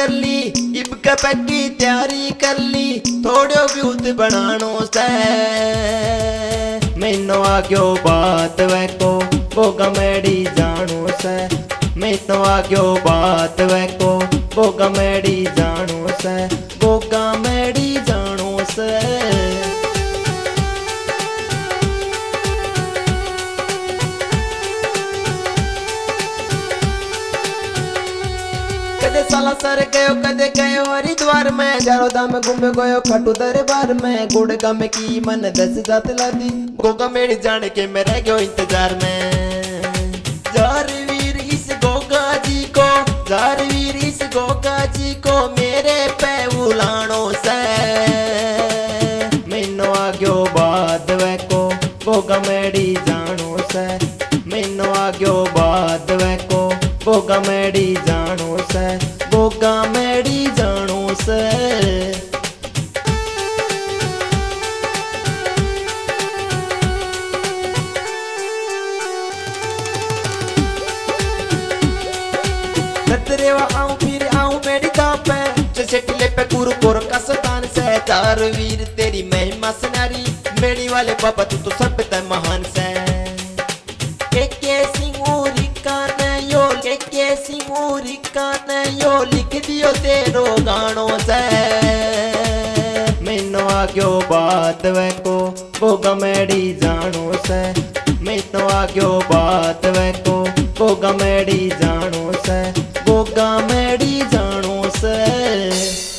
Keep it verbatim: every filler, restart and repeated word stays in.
कर ली इब पक्की तैयारी कर ली थोड़ो व्यूत बनानो से मैनो आग्यो बात वैको वो गमेड़ी जानो से मैनो आग्यो बात वैको वो गमेड़ी जानो से वो गमेड़ी जानो से कदे साला सर गयो कदे गयो हरिद्वार में चारों धाम घूम गयो खटू दरबार में गुड़गा में की मन दस जात लादी गोगा मेरी जाने के मैं रह गयो इंतजार में जार वीर इस गोगा जी को जार वीर इस गोगा जी को मेरे पे उलानो से मैनो आग्यो बाद वैको गोगा मेरी जानो से मैनो आग्यो बाद वैको गोगा मेरी जानो से गोगा मेरी जानो से नतरेवा आऊं फिर आऊं मेरी तापे जैसे टिले पे कुरु कोर कसतान से चार वीर तेरी महिमा सुनारी मेरी वाले बाबा तू तो सब पे महान से के के सिंगूरी कानयो के के सिंगूरी कानयो लिख दियो तेरो गानो से मैनो आग्यो बात वैको वो गमेड़ी जानो से मैनो आग्यो बात वैको वो गमेड़ी जानो से वो गमेड़ी जानो से।